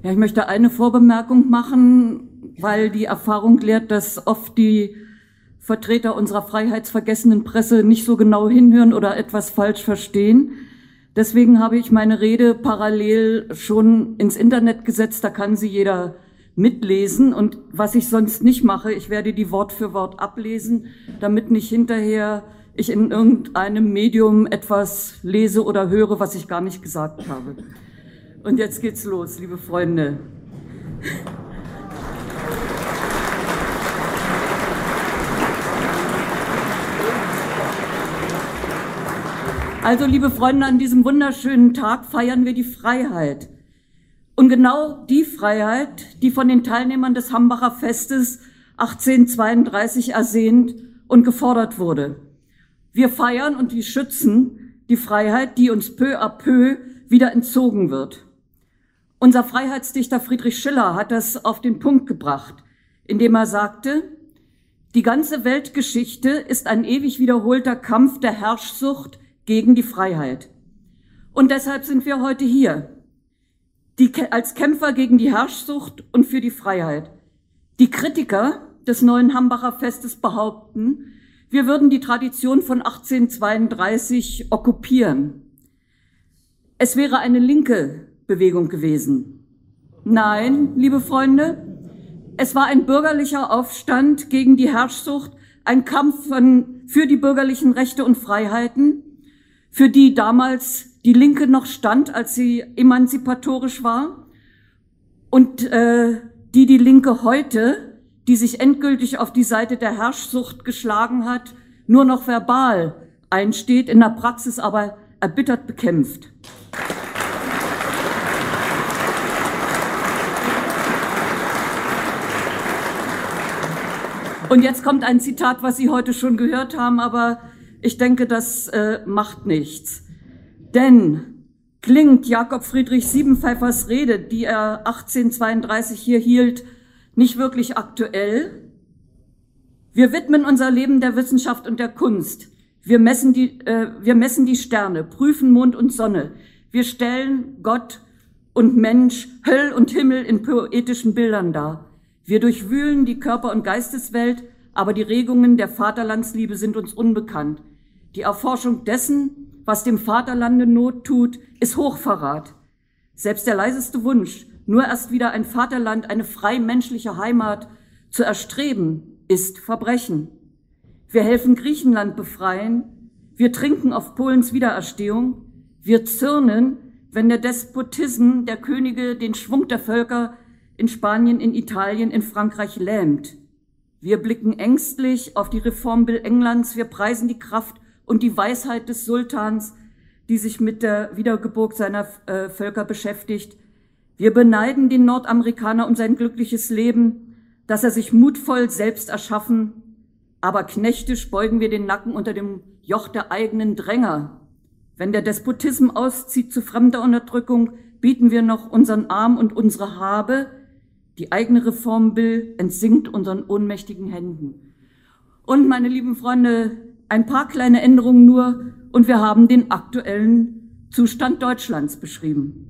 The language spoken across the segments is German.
Ja, ich möchte eine Vorbemerkung machen, weil die Erfahrung lehrt, dass oft die Vertreter unserer freiheitsvergessenen Presse nicht so genau hinhören oder etwas falsch verstehen. Deswegen habe ich meine Rede parallel schon ins Internet gesetzt, da kann sie jeder mitlesen. Und was ich sonst nicht mache, ich werde die Wort für Wort ablesen, damit nicht hinterher ich in irgendeinem Medium etwas lese oder höre, was ich gar nicht gesagt habe. Und jetzt geht's los, liebe Freunde. Also, liebe Freunde, an diesem wunderschönen Tag feiern wir die Freiheit. Und genau die Freiheit, die von den Teilnehmern des Hambacher Festes 1832 ersehnt und gefordert wurde. Wir feiern und wir schützen die Freiheit, die uns peu à peu wieder entzogen wird. Unser Freiheitsdichter Friedrich Schiller hat das auf den Punkt gebracht, indem er sagte, die ganze Weltgeschichte ist ein ewig wiederholter Kampf der Herrschsucht gegen die Freiheit. Und deshalb sind wir heute hier, als Kämpfer gegen die Herrschsucht und für die Freiheit. Die Kritiker des neuen Hambacher Festes behaupten, wir würden die Tradition von 1832 okkupieren. Es wäre eine linke Bewegung gewesen. Nein, liebe Freunde, es war ein bürgerlicher Aufstand gegen die Herrschsucht, ein Kampf für die bürgerlichen Rechte und Freiheiten, für die damals die Linke noch stand, als sie emanzipatorisch war, und die Linke heute, die sich endgültig auf die Seite der Herrschsucht geschlagen hat, nur noch verbal einsteht, in der Praxis aber erbittert bekämpft. Und jetzt kommt ein Zitat, was Sie heute schon gehört haben, aber ich denke, das macht nichts. Denn klingt Jakob Friedrich Siebenpfeifers Rede, die er 1832 hier hielt, nicht wirklich aktuell? Wir widmen unser Leben der Wissenschaft und der Kunst. Wir messen die Sterne, prüfen Mond und Sonne. Wir stellen Gott und Mensch, Höll und Himmel in poetischen Bildern dar. Wir durchwühlen die Körper- und Geisteswelt, aber die Regungen der Vaterlandsliebe sind uns unbekannt. Die Erforschung dessen, was dem Vaterlande Not tut, ist Hochverrat. Selbst der leiseste Wunsch, nur erst wieder ein Vaterland, eine frei menschliche Heimat zu erstreben, ist Verbrechen. Wir helfen Griechenland befreien, wir trinken auf Polens Wiedererstehung, wir zürnen, wenn der Despotismus der Könige den Schwung der Völker in Spanien, in Italien, in Frankreich lähmt. Wir blicken ängstlich auf die Reformbill Englands, wir preisen die Kraft und die Weisheit des Sultans, die sich mit der Wiedergeburt seiner Völker beschäftigt. Wir beneiden den Nordamerikaner um sein glückliches Leben, das er sich mutvoll selbst erschaffen, aber knechtisch beugen wir den Nacken unter dem Joch der eigenen Dränger. Wenn der Despotismus auszieht zu fremder Unterdrückung, bieten wir noch unseren Arm und unsere Habe. Die eigene Reformbill entsinkt unseren ohnmächtigen Händen. Und, meine lieben Freunde, ein paar kleine Änderungen nur und wir haben den aktuellen Zustand Deutschlands beschrieben.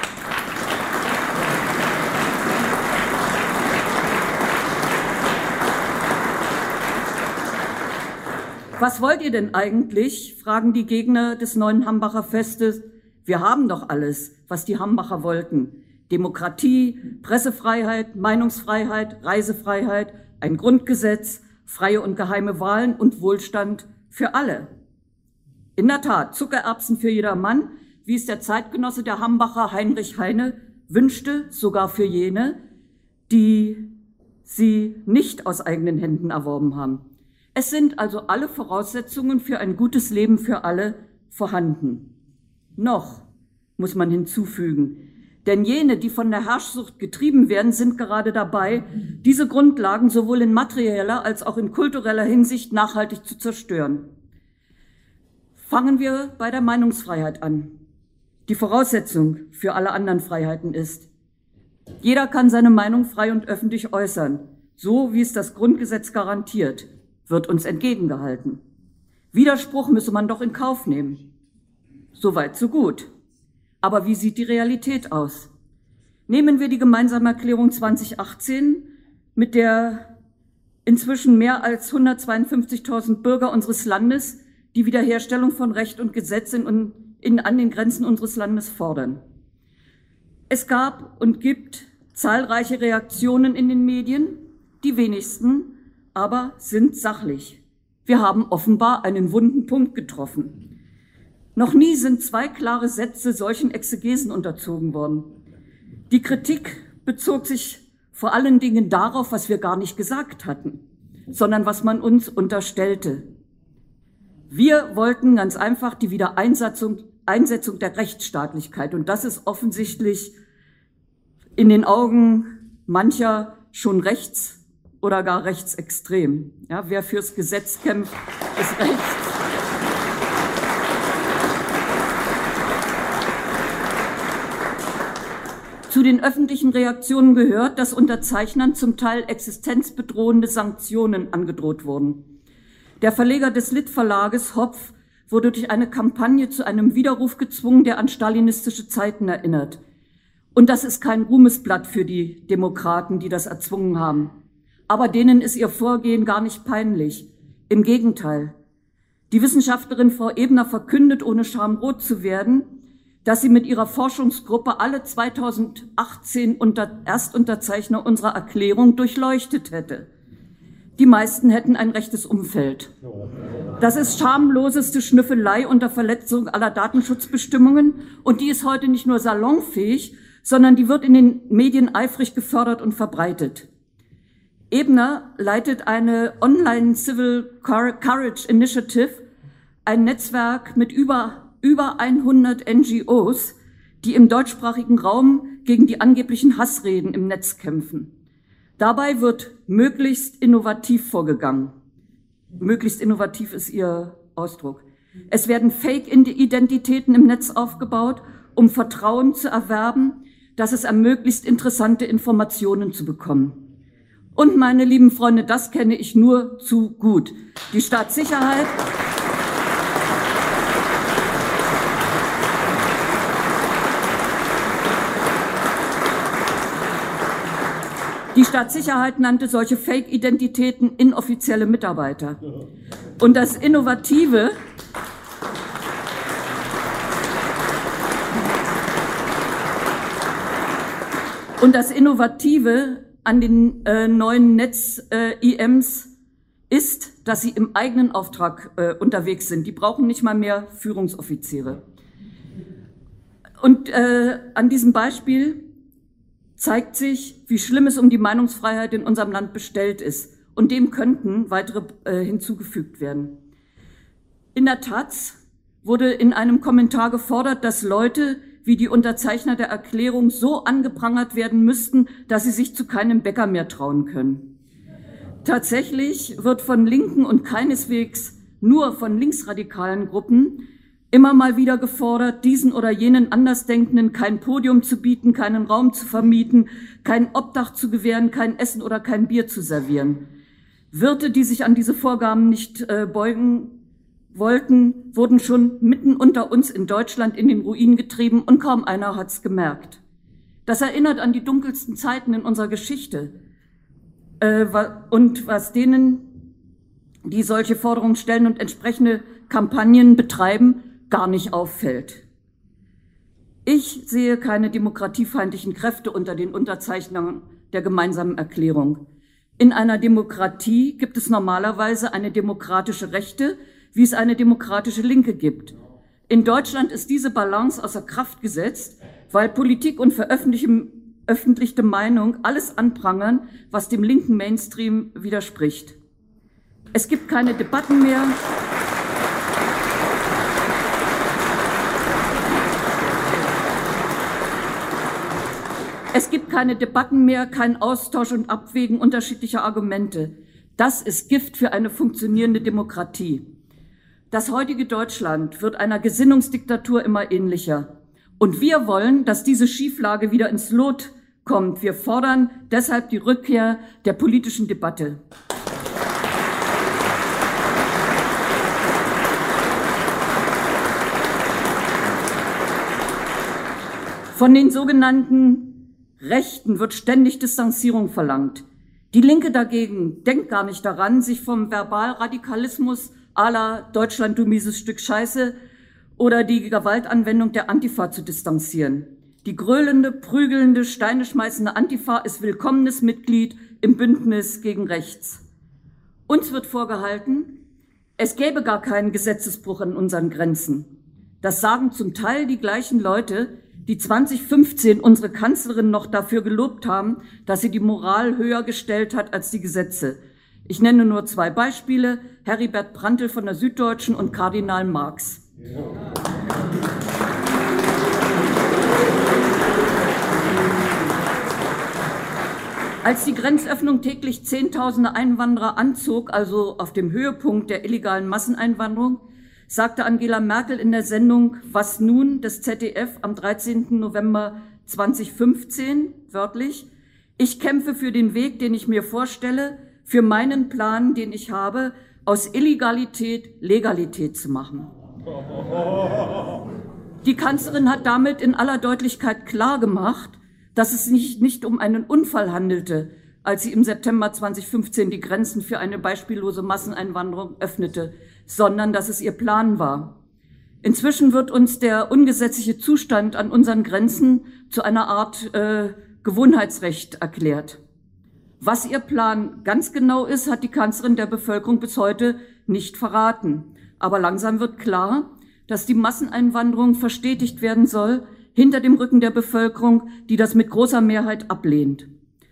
Was wollt ihr denn eigentlich, fragen die Gegner des neuen Hambacher Festes. Wir haben doch alles, was die Hambacher wollten. Demokratie, Pressefreiheit, Meinungsfreiheit, Reisefreiheit, ein Grundgesetz, freie und geheime Wahlen und Wohlstand für alle. In der Tat, Zuckererbsen für jedermann, wie es der Zeitgenosse der Hambacher Heinrich Heine wünschte, sogar für jene, die sie nicht aus eigenen Händen erworben haben. Es sind also alle Voraussetzungen für ein gutes Leben für alle vorhanden. Noch muss man hinzufügen, denn jene, die von der Herrschsucht getrieben werden, sind gerade dabei, diese Grundlagen sowohl in materieller als auch in kultureller Hinsicht nachhaltig zu zerstören. Fangen wir bei der Meinungsfreiheit an. Die Voraussetzung für alle anderen Freiheiten ist, jeder kann seine Meinung frei und öffentlich äußern, so wie es das Grundgesetz garantiert, wird uns entgegengehalten. Widerspruch müsse man doch in Kauf nehmen. Soweit, so gut. Aber wie sieht die Realität aus? Nehmen wir die Gemeinsame Erklärung 2018, mit der inzwischen mehr als 152.000 Bürger unseres Landes die Wiederherstellung von Recht und Gesetz an den Grenzen unseres Landes fordern. Es gab und gibt zahlreiche Reaktionen in den Medien, die wenigsten aber sind sachlich. Wir haben offenbar einen wunden Punkt getroffen. Noch nie sind zwei klare Sätze solchen Exegesen unterzogen worden. Die Kritik bezog sich vor allen Dingen darauf, was wir gar nicht gesagt hatten, sondern was man uns unterstellte. Wir wollten ganz einfach die Wiedereinsetzung der Rechtsstaatlichkeit. Und das ist offensichtlich in den Augen mancher schon rechts oder gar rechtsextrem. Ja, wer fürs Gesetz kämpft, ist rechts. Zu den öffentlichen Reaktionen gehört, dass Unterzeichnern zum Teil existenzbedrohende Sanktionen angedroht wurden. Der Verleger des Lit-Verlages, Hopf, wurde durch eine Kampagne zu einem Widerruf gezwungen, der an stalinistische Zeiten erinnert. Und das ist kein Ruhmesblatt für die Demokraten, die das erzwungen haben. Aber denen ist ihr Vorgehen gar nicht peinlich. Im Gegenteil. Die Wissenschaftlerin Frau Ebner verkündet, ohne schamrot zu werden, dass sie mit ihrer Forschungsgruppe alle 2018 Erstunterzeichner unserer Erklärung durchleuchtet hätte. Die meisten hätten ein rechtes Umfeld. Das ist schamloseste Schnüffelei unter Verletzung aller Datenschutzbestimmungen und die ist heute nicht nur salonfähig, sondern die wird in den Medien eifrig gefördert und verbreitet. Ebner leitet eine Online Civil Courage Initiative, ein Netzwerk mit über 100 NGOs, die im deutschsprachigen Raum gegen die angeblichen Hassreden im Netz kämpfen. Dabei wird möglichst innovativ vorgegangen. Möglichst innovativ ist ihr Ausdruck. Es werden Fake-Identitäten im Netz aufgebaut, um Vertrauen zu erwerben, dass es ermöglicht, interessante Informationen zu bekommen. Und meine lieben Freunde, das kenne ich nur zu gut. Die Staatssicherheit nannte solche Fake-Identitäten inoffizielle Mitarbeiter. Und das Innovative an den neuen Netz-IMs ist, dass sie im eigenen Auftrag unterwegs sind. Die brauchen nicht mal mehr Führungsoffiziere. Und an diesem Beispiel zeigt sich, wie schlimm es um die Meinungsfreiheit in unserem Land bestellt ist. Und dem könnten weitere hinzugefügt werden. In der Taz wurde in einem Kommentar gefordert, dass Leute wie die Unterzeichner der Erklärung so angeprangert werden müssten, dass sie sich zu keinem Bäcker mehr trauen können. Tatsächlich wird von linken und keineswegs nur von linksradikalen Gruppen immer mal wieder gefordert, diesen oder jenen Andersdenkenden kein Podium zu bieten, keinen Raum zu vermieten, kein Obdach zu gewähren, kein Essen oder kein Bier zu servieren. Wirte, die sich an diese Vorgaben nicht beugen wollten, wurden schon mitten unter uns in Deutschland in den Ruin getrieben und kaum einer hat's gemerkt. Das erinnert an die dunkelsten Zeiten in unserer Geschichte und was denen, die solche Forderungen stellen und entsprechende Kampagnen betreiben, gar nicht auffällt. Ich sehe keine demokratiefeindlichen Kräfte unter den Unterzeichnern der gemeinsamen Erklärung. In einer Demokratie gibt es normalerweise eine demokratische Rechte, wie es eine demokratische Linke gibt. In Deutschland ist diese Balance außer Kraft gesetzt, weil Politik und veröffentlichte Meinung alles anprangern, was dem linken Mainstream widerspricht. Es gibt keine Debatten mehr. Es gibt keine Debatten mehr, kein Austausch und Abwägen unterschiedlicher Argumente. Das ist Gift für eine funktionierende Demokratie. Das heutige Deutschland wird einer Gesinnungsdiktatur immer ähnlicher. Und wir wollen, dass diese Schieflage wieder ins Lot kommt. Wir fordern deshalb die Rückkehr der politischen Debatte. Von den sogenannten Rechten wird ständig Distanzierung verlangt. Die Linke dagegen denkt gar nicht daran, sich vom Verbalradikalismus à la Deutschland, du mieses Stück Scheiße oder die Gewaltanwendung der Antifa zu distanzieren. Die gröhlende, prügelnde, Steine schmeißende Antifa ist willkommenes Mitglied im Bündnis gegen Rechts. Uns wird vorgehalten, es gäbe gar keinen Gesetzesbruch an unseren Grenzen. Das sagen zum Teil die gleichen Leute, die 2015 unsere Kanzlerin noch dafür gelobt haben, dass sie die Moral höher gestellt hat als die Gesetze. Ich nenne nur 2 Beispiele, Heribert Prantl von der Süddeutschen und Kardinal Marx. Ja. Als die Grenzöffnung täglich Zehntausende Einwanderer anzog, also auf dem Höhepunkt der illegalen Masseneinwanderung, sagte Angela Merkel in der Sendung Was nun des ZDF am 13. November 2015, wörtlich, ich kämpfe für den Weg, den ich mir vorstelle, für meinen Plan, den ich habe, aus Illegalität Legalität zu machen. Die Kanzlerin hat damit in aller Deutlichkeit klargemacht, dass es sich nicht um einen Unfall handelte, als sie im September 2015 die Grenzen für eine beispiellose Masseneinwanderung öffnete, sondern dass es ihr Plan war. Inzwischen wird uns der ungesetzliche Zustand an unseren Grenzen zu einer Art Gewohnheitsrecht erklärt. Was ihr Plan ganz genau ist, hat die Kanzlerin der Bevölkerung bis heute nicht verraten. Aber langsam wird klar, dass die Masseneinwanderung verstetigt werden soll, hinter dem Rücken der Bevölkerung, die das mit großer Mehrheit ablehnt.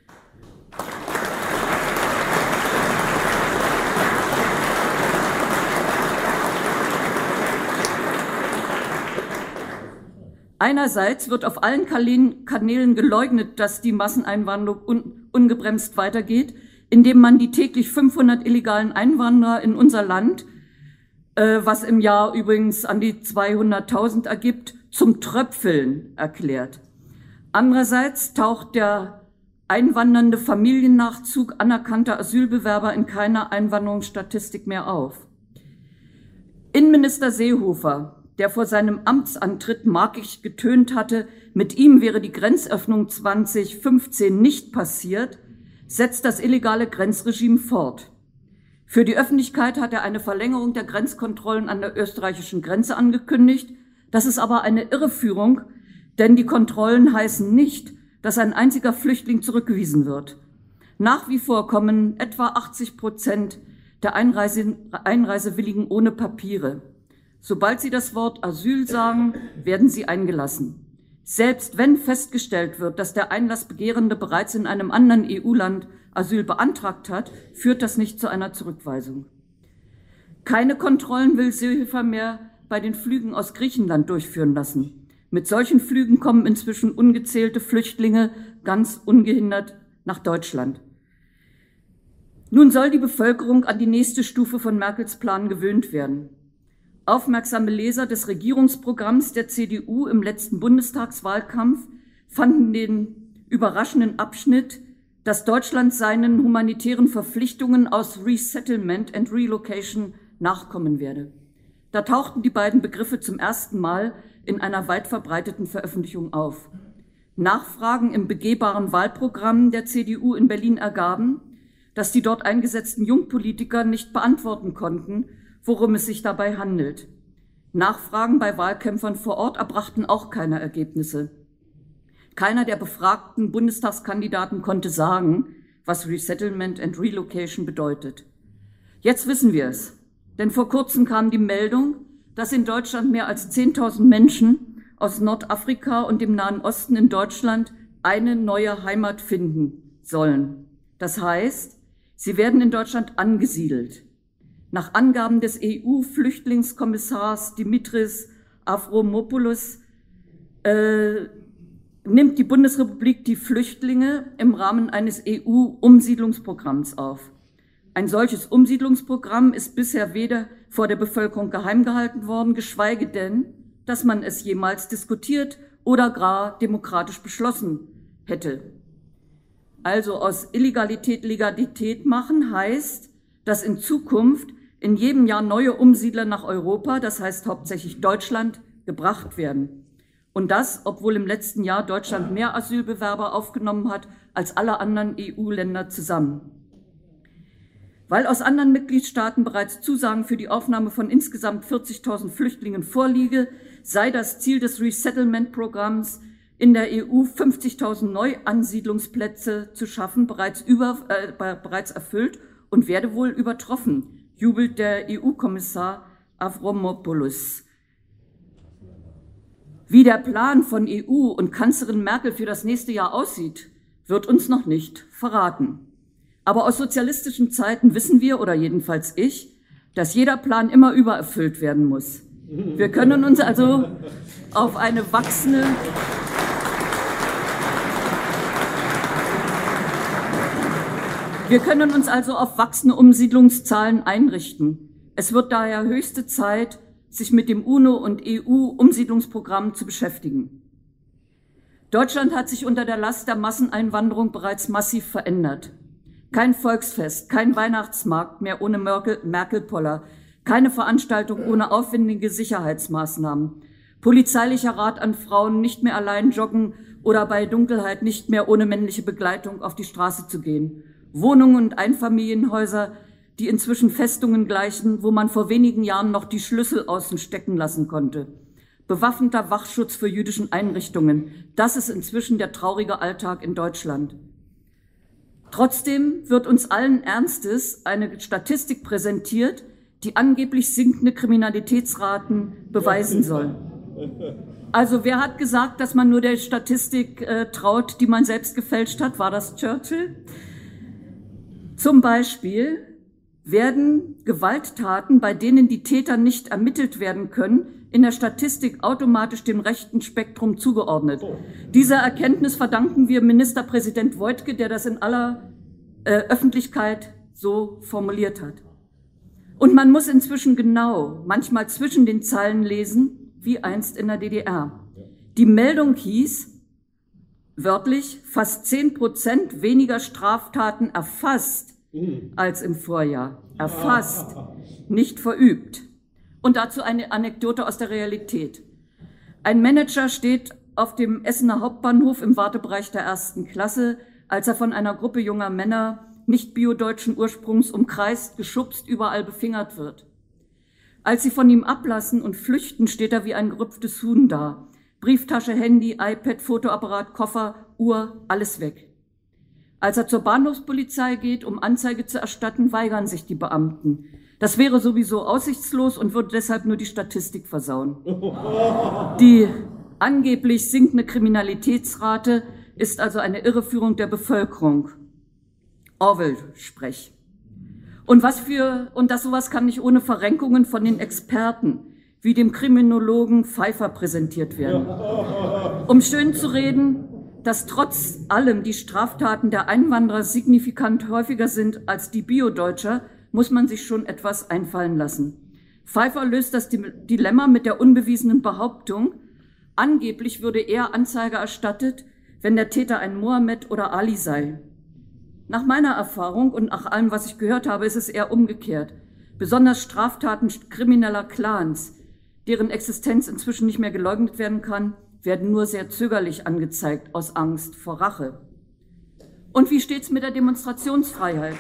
Einerseits wird auf allen Kanälen geleugnet, dass die Masseneinwanderung ungebremst weitergeht, indem man die täglich 500 illegalen Einwanderer in unser Land, was im Jahr übrigens an die 200.000 ergibt, zum Tröpfeln erklärt. Andererseits taucht der einwandernde Familiennachzug anerkannter Asylbewerber in keiner Einwanderungsstatistik mehr auf. Innenminister Seehofer, der vor seinem Amtsantritt markig getönt hatte, mit ihm wäre die Grenzöffnung 2015 nicht passiert, setzt das illegale Grenzregime fort. Für die Öffentlichkeit hat er eine Verlängerung der Grenzkontrollen an der österreichischen Grenze angekündigt. Das ist aber eine Irreführung, denn die Kontrollen heißen nicht, dass ein einziger Flüchtling zurückgewiesen wird. Nach wie vor kommen etwa 80% der Einreisewilligen ohne Papiere. Sobald sie das Wort Asyl sagen, werden sie eingelassen. Selbst wenn festgestellt wird, dass der Einlassbegehrende bereits in einem anderen EU-Land Asyl beantragt hat, führt das nicht zu einer Zurückweisung. Keine Kontrollen will Seehofer mehr bei den Flügen aus Griechenland durchführen lassen. Mit solchen Flügen kommen inzwischen ungezählte Flüchtlinge ganz ungehindert nach Deutschland. Nun soll die Bevölkerung an die nächste Stufe von Merkels Plan gewöhnt werden. Aufmerksame Leser des Regierungsprogramms der CDU im letzten Bundestagswahlkampf fanden den überraschenden Abschnitt, dass Deutschland seinen humanitären Verpflichtungen aus Resettlement and Relocation nachkommen werde. Da tauchten die beiden Begriffe zum ersten Mal in einer weit verbreiteten Veröffentlichung auf. Nachfragen im begehbaren Wahlprogramm der CDU in Berlin ergaben, dass die dort eingesetzten Jungpolitiker nicht beantworten konnten, worum es sich dabei handelt. Nachfragen bei Wahlkämpfern vor Ort erbrachten auch keine Ergebnisse. Keiner der befragten Bundestagskandidaten konnte sagen, was Resettlement and Relocation bedeutet. Jetzt wissen wir es, denn vor kurzem kam die Meldung, dass in Deutschland mehr als 10.000 Menschen aus Nordafrika und dem Nahen Osten in Deutschland eine neue Heimat finden sollen. Das heißt, sie werden in Deutschland angesiedelt. Nach Angaben des EU-Flüchtlingskommissars Dimitris Avramopoulos nimmt die Bundesrepublik die Flüchtlinge im Rahmen eines EU-Umsiedlungsprogramms auf. Ein solches Umsiedlungsprogramm ist bisher weder vor der Bevölkerung geheim gehalten worden, geschweige denn, dass man es jemals diskutiert oder gar demokratisch beschlossen hätte. Also aus Illegalität Legalität machen heißt, dass in Zukunft in jedem Jahr neue Umsiedler nach Europa, das heißt hauptsächlich Deutschland, gebracht werden. Und das, obwohl im letzten Jahr Deutschland mehr Asylbewerber aufgenommen hat als alle anderen EU-Länder zusammen. Weil aus anderen Mitgliedstaaten bereits Zusagen für die Aufnahme von insgesamt 40.000 Flüchtlingen vorliege, sei das Ziel des Resettlement-Programms in der EU 50.000 Neuansiedlungsplätze zu schaffen, bereits erfüllt und werde wohl übertroffen, jubelt der EU-Kommissar Avramopoulos. Wie der Plan von EU und Kanzlerin Merkel für das nächste Jahr aussieht, wird uns noch nicht verraten. Aber aus sozialistischen Zeiten wissen wir, oder jedenfalls ich, dass jeder Plan immer übererfüllt werden muss. Wir können uns also auf wachsende Umsiedlungszahlen einrichten. Es wird daher höchste Zeit, sich mit dem UNO- und EU-Umsiedlungsprogramm zu beschäftigen. Deutschland hat sich unter der Last der Masseneinwanderung bereits massiv verändert. Kein Volksfest, kein Weihnachtsmarkt mehr ohne Merkel-Poller, keine Veranstaltung ohne aufwendige Sicherheitsmaßnahmen, polizeilicher Rat an Frauen, nicht mehr allein joggen oder bei Dunkelheit nicht mehr ohne männliche Begleitung auf die Straße zu gehen, Wohnungen und Einfamilienhäuser, die inzwischen Festungen gleichen, wo man vor wenigen Jahren noch die Schlüssel außen stecken lassen konnte. Bewaffneter Wachschutz für jüdischen Einrichtungen, das ist inzwischen der traurige Alltag in Deutschland. Trotzdem wird uns allen Ernstes eine Statistik präsentiert, die angeblich sinkende Kriminalitätsraten beweisen soll. Also wer hat gesagt, dass man nur der Statistik traut, die man selbst gefälscht hat? War das Churchill? Zum Beispiel werden Gewalttaten, bei denen die Täter nicht ermittelt werden können, in der Statistik automatisch dem rechten Spektrum zugeordnet. Dieser Erkenntnis verdanken wir Ministerpräsident Woidke, der das in aller Öffentlichkeit so formuliert hat. Und man muss inzwischen genau, manchmal zwischen den Zeilen lesen, wie einst in der DDR. Die Meldung hieß, wörtlich, fast 10% weniger Straftaten erfasst als im Vorjahr. Erfasst, nicht verübt. Und dazu eine Anekdote aus der Realität. Ein Manager steht auf dem Essener Hauptbahnhof im Wartebereich der 1. Klasse, als er von einer Gruppe junger Männer nicht biodeutschen Ursprungs umkreist, geschubst, überall befingert wird. Als sie von ihm ablassen und flüchten, steht er wie ein gerüpftes Huhn da. Brieftasche, Handy, iPad, Fotoapparat, Koffer, Uhr, alles weg. Als er zur Bahnhofspolizei geht, um Anzeige zu erstatten, weigern sich die Beamten. Das wäre sowieso aussichtslos und würde deshalb nur die Statistik versauen. Die angeblich sinkende Kriminalitätsrate ist also eine Irreführung der Bevölkerung. Orwell-Sprech. Und sowas kann nicht ohne Verrenkungen von den Experten, wie dem Kriminologen Pfeiffer, präsentiert werden. Um schön zu reden, dass trotz allem die Straftaten der Einwanderer signifikant häufiger sind als die Biodeutscher, muss man sich schon etwas einfallen lassen. Pfeiffer löst das Dilemma mit der unbewiesenen Behauptung, angeblich würde eher Anzeige erstattet, wenn der Täter ein Mohammed oder Ali sei. Nach meiner Erfahrung und nach allem, was ich gehört habe, ist es eher umgekehrt. Besonders Straftaten krimineller Clans, deren Existenz inzwischen nicht mehr geleugnet werden kann, werden nur sehr zögerlich angezeigt, aus Angst vor Rache. Und wie steht's mit der Demonstrationsfreiheit?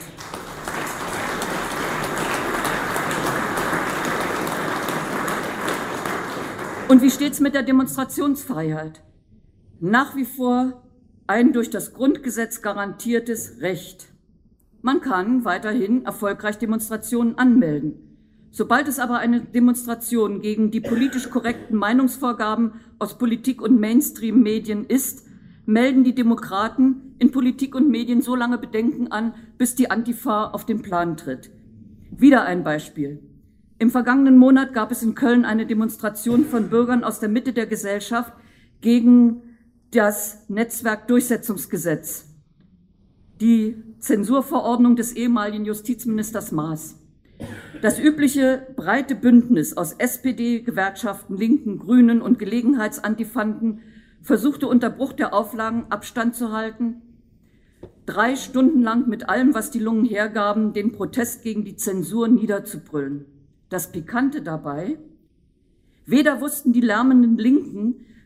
Und wie steht's mit der Demonstrationsfreiheit? Nach wie vor ein durch das Grundgesetz garantiertes Recht. Man kann weiterhin erfolgreich Demonstrationen anmelden. Sobald es aber eine Demonstration gegen die politisch korrekten Meinungsvorgaben aus Politik und Mainstream-Medien ist, melden die Demokraten in Politik und Medien so lange Bedenken an, bis die Antifa auf den Plan tritt. Wieder ein Beispiel. Im vergangenen Monat gab es in Köln eine Demonstration von Bürgern aus der Mitte der Gesellschaft gegen das Netzwerkdurchsetzungsgesetz, die Zensurverordnung des ehemaligen Justizministers Maaß. Das übliche breite Bündnis aus SPD, Gewerkschaften, Linken, Grünen und Gelegenheitsantifanten versuchte unter Bruch der Auflagen Abstand zu halten, 3 Stunden lang mit allem, was die Lungen hergaben, den Protest gegen die Zensur niederzubrüllen. Das Pikante dabei: Weder wussten die lärmenden Linken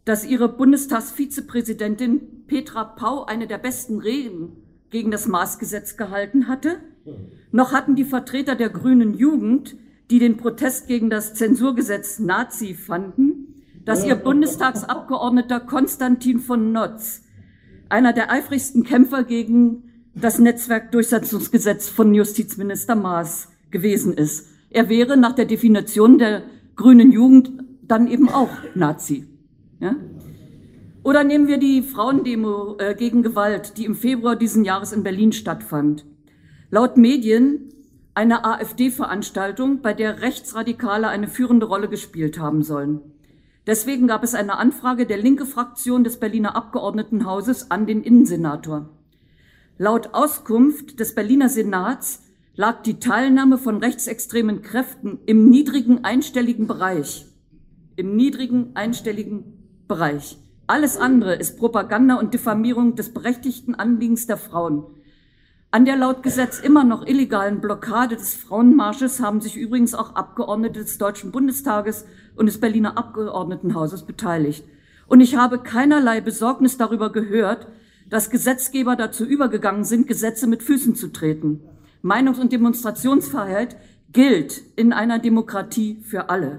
dass ihre Bundestagsvizepräsidentin Petra Pau eine der besten Reden gegen das Maßgesetz gehalten hatte, noch hatten die Vertreter der grünen Jugend, die den Protest gegen das Zensurgesetz Nazi fanden, dass ihr Bundestagsabgeordneter Konstantin von Notz, einer der eifrigsten Kämpfer gegen das Netzwerkdurchsetzungsgesetz von Justizminister Maas gewesen ist. Er wäre nach der Definition der grünen Jugend dann eben auch Nazi. Ja? Oder nehmen wir die Frauendemo gegen Gewalt, die im Februar diesen Jahres in Berlin stattfand. Laut Medien eine AfD-Veranstaltung, bei der Rechtsradikale eine führende Rolle gespielt haben sollen. Deswegen gab es eine Anfrage der linken Fraktion des Berliner Abgeordnetenhauses an den Innensenator. Laut Auskunft des Berliner Senats lag die Teilnahme von rechtsextremen Kräften im niedrigen einstelligen Bereich. Im niedrigen einstelligen Bereich. Alles andere ist Propaganda und Diffamierung des berechtigten Anliegens der Frauen. An der laut Gesetz immer noch illegalen Blockade des Frauenmarsches haben sich übrigens auch Abgeordnete des Deutschen Bundestages und des Berliner Abgeordnetenhauses beteiligt. Und ich habe keinerlei Besorgnis darüber gehört, dass Gesetzgeber dazu übergegangen sind, Gesetze mit Füßen zu treten. Meinungs- und Demonstrationsfreiheit gilt in einer Demokratie für alle.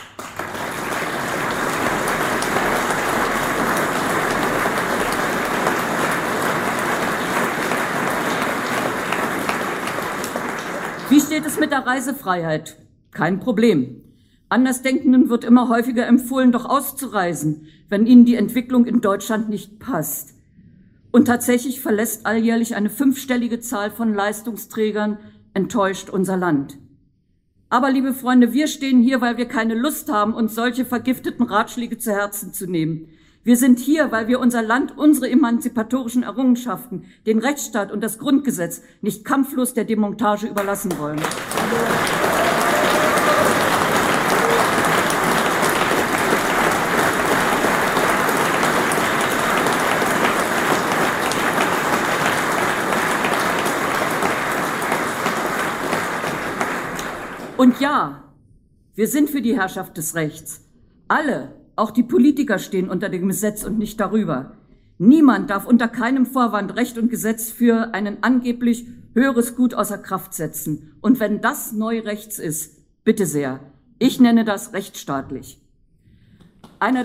Wie steht es mit der Reisefreiheit? Kein Problem. Andersdenkenden wird immer häufiger empfohlen, doch auszureisen, wenn ihnen die Entwicklung in Deutschland nicht passt. Und tatsächlich verlässt alljährlich eine 5-stellige Zahl von Leistungsträgern enttäuscht unser Land. Aber, liebe Freunde, wir stehen hier, weil wir keine Lust haben, uns solche vergifteten Ratschläge zu Herzen zu nehmen. Wir sind hier, weil wir unser Land, unsere emanzipatorischen Errungenschaften, den Rechtsstaat und das Grundgesetz nicht kampflos der Demontage überlassen wollen. Und ja, wir sind für die Herrschaft des Rechts. Alle, auch die Politiker, stehen unter dem Gesetz und nicht darüber. Niemand darf unter keinem Vorwand Recht und Gesetz für einen angeblich höheres Gut außer Kraft setzen. Und wenn das neu rechts ist, bitte sehr. Ich nenne das rechtsstaatlich. Einer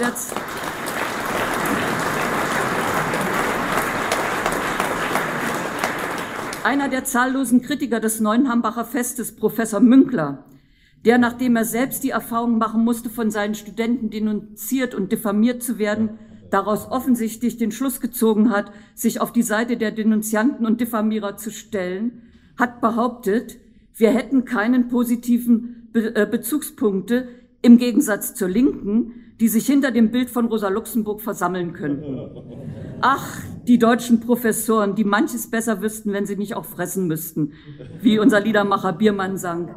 der zahllosen Kritiker des Neuenhambacher Festes, Professor Münkler, der, nachdem er selbst die Erfahrung machen musste, von seinen Studenten denunziert und diffamiert zu werden, daraus offensichtlich den Schluss gezogen hat, sich auf die Seite der Denunzianten und Diffamierer zu stellen, hat behauptet, wir hätten keinen positiven Bezugspunkte im Gegensatz zur Linken, die sich hinter dem Bild von Rosa Luxemburg versammeln könnten. Ach, die deutschen Professoren, die manches besser wüssten, wenn sie nicht auch fressen müssten, wie unser Liedermacher Biermann sang.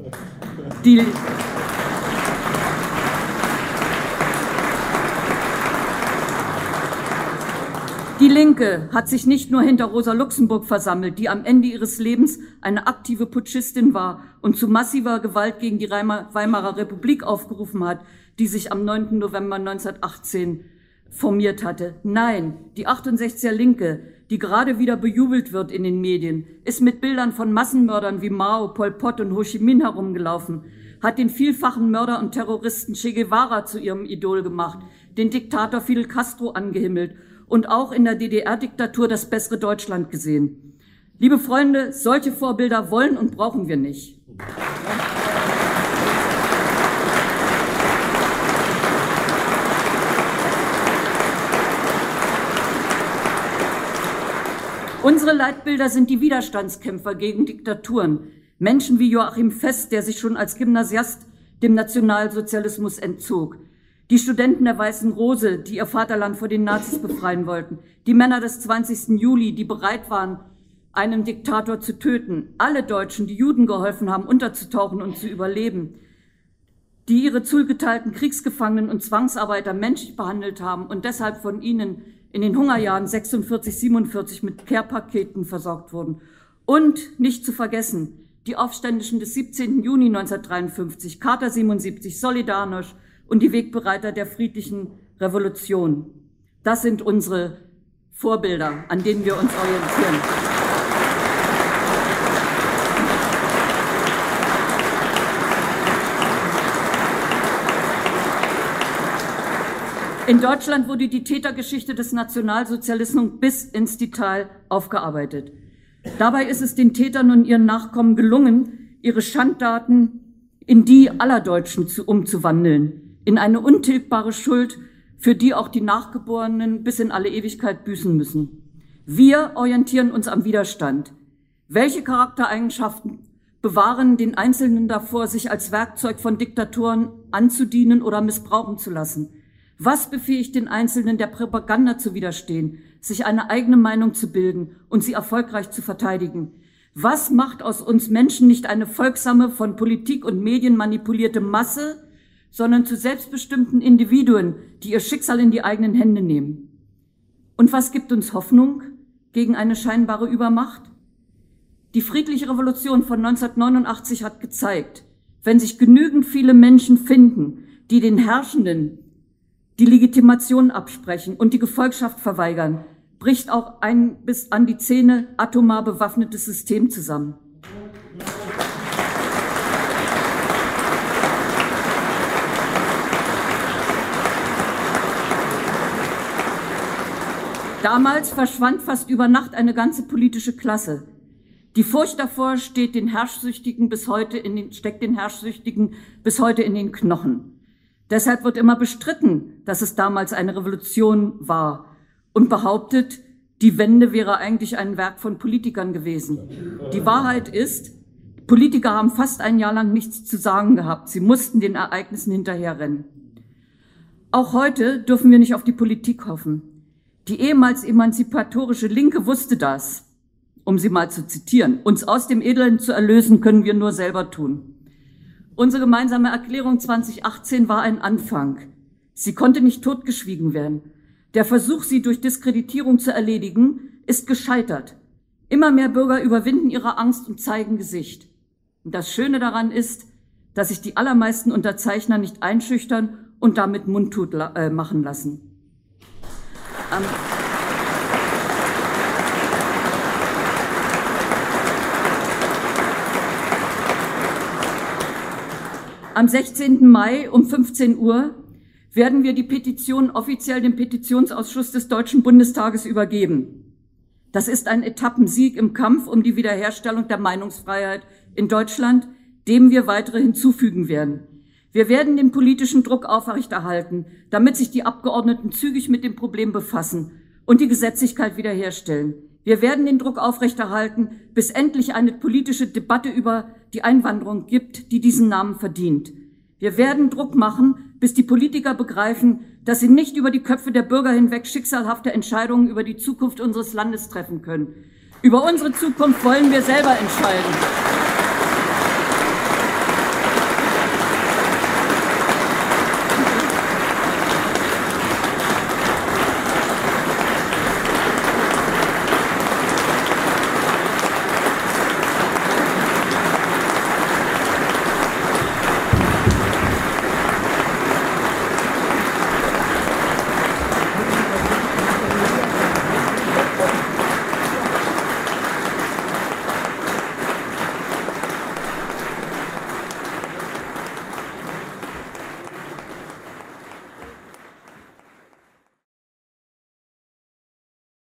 Die Linke hat sich nicht nur hinter Rosa Luxemburg versammelt, die am Ende ihres Lebens eine aktive Putschistin war und zu massiver Gewalt gegen die Weimarer Republik aufgerufen hat, die sich am 9. November 1918 formiert hatte. Nein, die 68er Linke, die gerade wieder bejubelt wird in den Medien, ist mit Bildern von Massenmördern wie Mao, Pol Pot und Ho Chi Minh herumgelaufen, hat den vielfachen Mörder und Terroristen Che Guevara zu ihrem Idol gemacht, den Diktator Fidel Castro angehimmelt und auch in der DDR-Diktatur das bessere Deutschland gesehen. Liebe Freunde, solche Vorbilder wollen und brauchen wir nicht. Unsere Leitbilder sind die Widerstandskämpfer gegen Diktaturen. Menschen wie Joachim Fest, der sich schon als Gymnasiast dem Nationalsozialismus entzog. Die Studenten der Weißen Rose, die ihr Vaterland vor den Nazis befreien wollten. Die Männer des 20. Juli, die bereit waren, einen Diktator zu töten. Alle Deutschen, die Juden geholfen haben, unterzutauchen und zu überleben. Die ihre zugeteilten Kriegsgefangenen und Zwangsarbeiter menschlich behandelt haben und deshalb von ihnen in den Hungerjahren 46, 47 mit Care-Paketen versorgt wurden. Und nicht zu vergessen, die Aufständischen des 17. Juni 1953, Charta 77, Solidarność und die Wegbereiter der friedlichen Revolution. Das sind unsere Vorbilder, an denen wir uns orientieren. In Deutschland wurde die Tätergeschichte des Nationalsozialismus bis ins Detail aufgearbeitet. Dabei ist es den Tätern und ihren Nachkommen gelungen, ihre Schandtaten in die aller Deutschen umzuwandeln, in eine untilgbare Schuld, für die auch die Nachgeborenen bis in alle Ewigkeit büßen müssen. Wir orientieren uns am Widerstand. Welche Charaktereigenschaften bewahren den Einzelnen davor, sich als Werkzeug von Diktatoren anzudienen oder missbrauchen zu lassen? Was befähigt den Einzelnen, der Propaganda zu widerstehen, sich eine eigene Meinung zu bilden und sie erfolgreich zu verteidigen? Was macht aus uns Menschen nicht eine folgsame, von Politik und Medien manipulierte Masse, sondern zu selbstbestimmten Individuen, die ihr Schicksal in die eigenen Hände nehmen? Und was gibt uns Hoffnung gegen eine scheinbare Übermacht? Die friedliche Revolution von 1989 hat gezeigt, wenn sich genügend viele Menschen finden, die den Herrschenden die Legitimation absprechen und die Gefolgschaft verweigern, bricht auch ein bis an die Zähne atomar bewaffnetes System zusammen. Damals verschwand fast über Nacht eine ganze politische Klasse. Die Furcht davor steckt den Herrschsüchtigen bis heute in den Knochen. Deshalb wird immer bestritten, dass es damals eine Revolution war und behauptet, die Wende wäre eigentlich ein Werk von Politikern gewesen. Die Wahrheit ist, Politiker haben fast ein Jahr lang nichts zu sagen gehabt. Sie mussten den Ereignissen hinterherrennen. Auch heute dürfen wir nicht auf die Politik hoffen. Die ehemals emanzipatorische Linke wusste das, um sie mal zu zitieren. Uns aus dem Elend zu erlösen, können wir nur selber tun. Unsere gemeinsame Erklärung 2018 war ein Anfang. Sie konnte nicht totgeschwiegen werden. Der Versuch, sie durch Diskreditierung zu erledigen, ist gescheitert. Immer mehr Bürger überwinden ihre Angst und zeigen Gesicht. Und das Schöne daran ist, dass sich die allermeisten Unterzeichner nicht einschüchtern und damit mundtot machen lassen. Am 16. Mai um 15 Uhr werden wir die Petition offiziell dem Petitionsausschuss des Deutschen Bundestages übergeben. Das ist ein Etappensieg im Kampf um die Wiederherstellung der Meinungsfreiheit in Deutschland, dem wir weitere hinzufügen werden. Wir werden den politischen Druck aufrechterhalten, damit sich die Abgeordneten zügig mit dem Problem befassen und die Gesetzlichkeit wiederherstellen. Wir werden den Druck aufrechterhalten, bis endlich eine politische Debatte über die Einwanderung gibt, die diesen Namen verdient. Wir werden Druck machen, bis die Politiker begreifen, dass sie nicht über die Köpfe der Bürger hinweg schicksalhafte Entscheidungen über die Zukunft unseres Landes treffen können. Über unsere Zukunft wollen wir selber entscheiden.